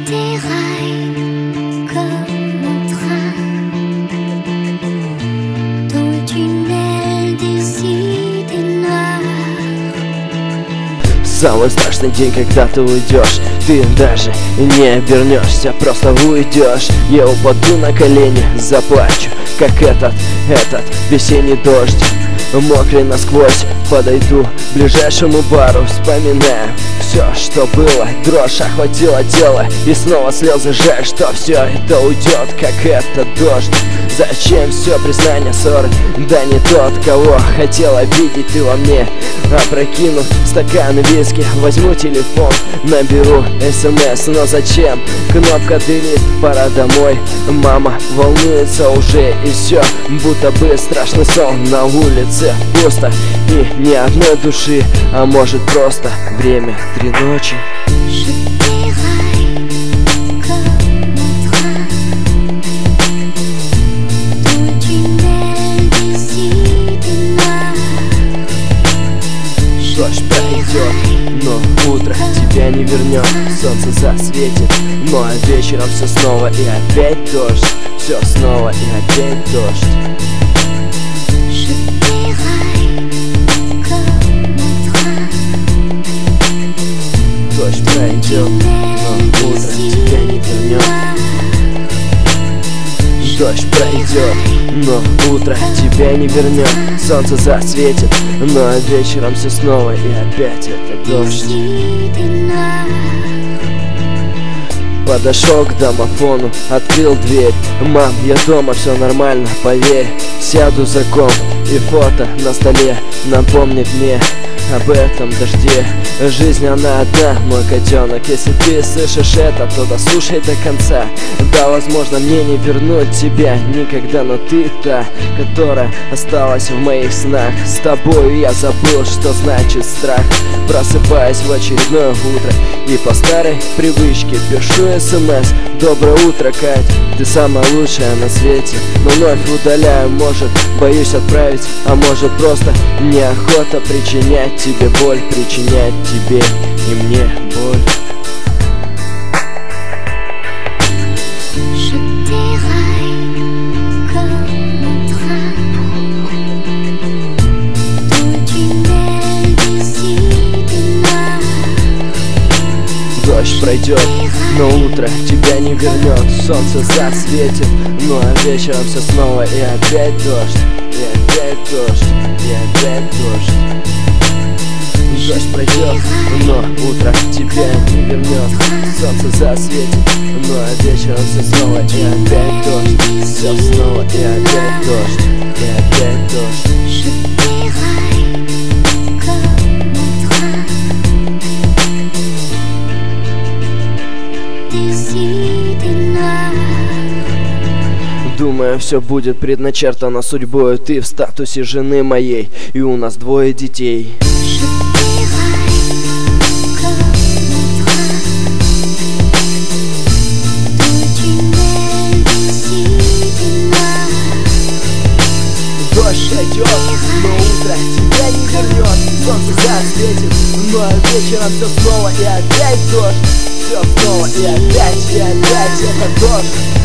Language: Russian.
déraille comme un train dans le tunnel des idées noires. Самый страшный день, когда ты уйдешь, ты даже не вернешься, просто уйдешь. Я упаду на колени, заплачу, как этот весенний дождь. Мокрый насквозь, подойду к ближайшему бару, вспоминаю все, что было. Дрожь охватила тело, и снова слезы. Жаль, что все это уйдет, как этот дождь. Зачем все признание, ссоры? Да не тот, кого хотела видеть ты во мне. Опрокину стакан виски, возьму телефон, наберу СМС. Но зачем? Кнопка delete, пора домой. Мама волнуется уже, и все будто бы страшный сон. На улице пусто и ни одной души, а может просто время 3 ночи. Дождь пройдет, но утро тебя не вернет. Солнце засветит, но вечером все снова и опять дождь. Все снова и опять дождь. Дождь пройдет, но утро тебя не вернет. Дождь пройдет, но утро тебя не вернет. Солнце засветит, но вечером все снова и опять это дождь. Подошел к домофону, открыл дверь. Мам, я дома, все нормально, поверь. Сяду за комп, и фото на столе напомнит мне об этом дожде. Жизнь она одна, мой котенок. Если ты слышишь это, то дослушай до конца. Да, возможно, мне не вернуть тебя никогда, но ты та, которая осталась в моих снах. С тобою я забыл, что значит страх. Просыпаюсь в очередное утро и по старой привычке пишу СМС. Доброе утро, Кать, ты самая лучшая на свете. Но вновь удаляю, может, боюсь отправить, а может просто неохота причинять тебе боль, причинять тебе и мне боль. Je déraille comme un train dans le tunnel des idées noires. Дождь пройдет, но утро тебя не вернет. Солнце засветит, ну а вечером все снова и опять дождь. И опять дождь, и опять дождь. Дождь пройдет, но утро тебя не вернет. Солнце засветит, ну а вечером все снова и опять дождь. Все снова и опять дождь, и опять дождь. Je déraille comme un train des idées noires. Думаю, все будет предначертано судьбою. Ты в статусе жены моей, и у нас 2 детей. Дождь пройдет, но утро тебя не вернет. Солнце засветит, но вечером все снова и опять дождь. Все снова и опять это дождь.